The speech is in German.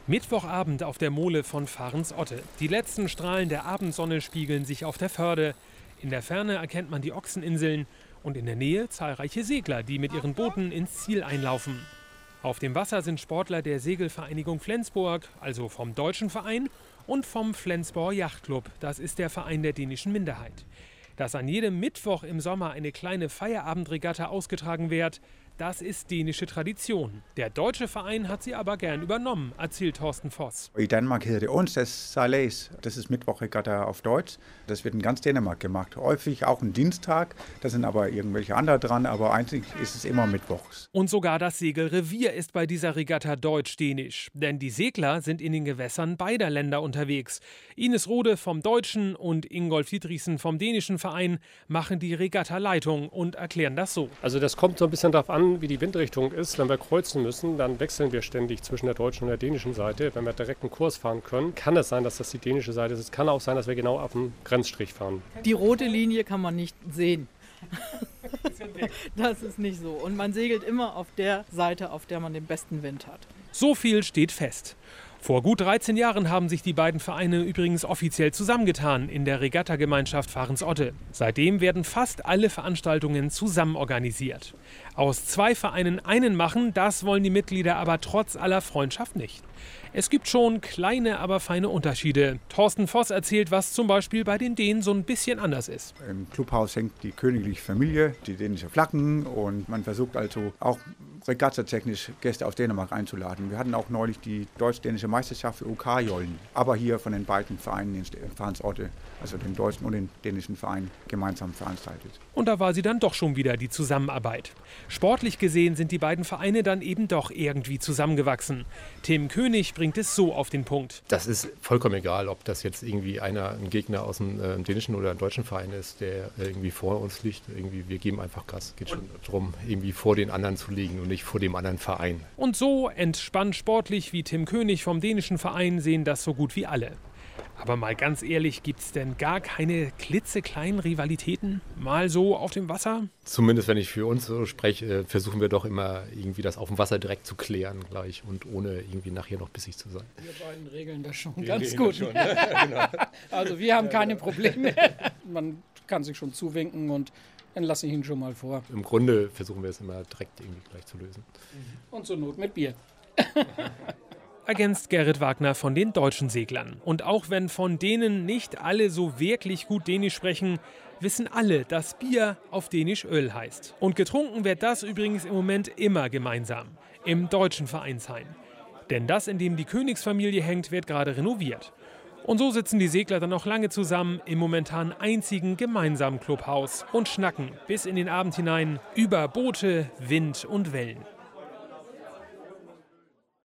Mittwochabend auf der Mole von Fahrens-Otte. Die letzten Strahlen der Abendsonne spiegeln sich auf der Förde. In der Ferne erkennt man die Ochseninseln und in der Nähe zahlreiche Segler, die mit ihren Booten ins Ziel einlaufen. Auf dem Wasser sind Sportler der Segelvereinigung Flensburg, also vom deutschen Verein, und vom Flensborg Yachtclub, das ist der Verein der dänischen Minderheit. Dass an jedem Mittwoch im Sommer eine kleine Feierabendregatta ausgetragen wird, das ist dänische Tradition. Der deutsche Verein hat sie aber gern übernommen, erzählt Thorsten Voss. In Danmark hedder det onsdagssejlads. Das ist Mittwochregatta auf Deutsch. Das wird in ganz Dänemark gemacht. Häufig auch ein Dienstag. Da sind aber irgendwelche andere dran, aber eigentlich ist es immer mittwochs. Und sogar das Segelrevier ist bei dieser Regatta deutsch-dänisch. Denn die Segler sind in den Gewässern beider Länder unterwegs. Ines Rode vom deutschen und Ingolf Dietrichsen vom dänischen Verein machen die Regatta-Leitung und erklären das so. Also das kommt so ein bisschen darauf an, wie die Windrichtung ist. Wenn wir kreuzen müssen, dann wechseln wir ständig zwischen der deutschen und der dänischen Seite. Wenn wir direkt einen Kurs fahren können, kann es sein, dass das die dänische Seite ist. Es kann auch sein, dass wir genau auf dem Grenzstrich fahren. Die rote Linie kann man nicht sehen. Das ist nicht so. Und man segelt immer auf der Seite, auf der man den besten Wind hat. So viel steht fest. Vor gut 13 Jahren haben sich die beiden Vereine übrigens offiziell zusammengetan in der Regattagemeinschaft Fahrens-Otte. Seitdem werden fast alle Veranstaltungen zusammen organisiert. Aus zwei Vereinen einen machen, das wollen die Mitglieder aber trotz aller Freundschaft nicht. Es gibt schon kleine, aber feine Unterschiede. Thorsten Voss erzählt, was zum Beispiel bei den Dänen so ein bisschen anders ist. Im Clubhaus hängt die königliche Familie, die dänische Flaggen und man versucht also auch regattatechnisch Gäste aus Dänemark einzuladen. Wir hatten auch neulich die deutsch-dänische Meisterschaft für UK-Jollen, aber hier von den beiden Vereinen in Fahrens-Otte, also dem deutschen und dem dänischen Verein, gemeinsam veranstaltet. Und da war sie dann doch schon wieder die Zusammenarbeit. Sportlich gesehen sind die beiden Vereine dann eben doch irgendwie zusammengewachsen. Tim König bringt es so auf den Punkt. Das ist vollkommen egal, ob das jetzt irgendwie ein Gegner aus dem dänischen oder einem deutschen Verein ist, der irgendwie vor uns liegt. Wir geben einfach Gas. Es geht schon darum, irgendwie vor den anderen zu liegen und nicht vor dem anderen Verein. Und so entspannt sportlich wie Tim König vom dänischen Verein sehen das so gut wie alle. Aber mal ganz ehrlich, gibt es denn gar keine klitzekleinen Rivalitäten? Mal so auf dem Wasser? Zumindest wenn ich für uns so spreche, versuchen wir doch immer irgendwie das auf dem Wasser direkt zu klären gleich und ohne irgendwie nachher noch bissig zu sein. Wir beiden regeln das schon ganz gut. Schon, ja, genau. Also wir haben keine Probleme. Man kann sich schon zuwinken und dann lasse ich ihn schon mal vor. Im Grunde versuchen wir es immer direkt irgendwie gleich zu lösen. Und zur Not mit Bier. Ergänzt Gerrit Wagner von den deutschen Seglern. Und auch wenn von denen nicht alle so wirklich gut Dänisch sprechen, wissen alle, dass Bier auf Dänisch Öl heißt. Und getrunken wird das übrigens im Moment immer gemeinsam, im deutschen Vereinsheim. Denn das, in dem die Königsfamilie hängt, wird gerade renoviert. Und so sitzen die Segler dann noch lange zusammen im momentan einzigen gemeinsamen Clubhaus und schnacken bis in den Abend hinein über Boote, Wind und Wellen.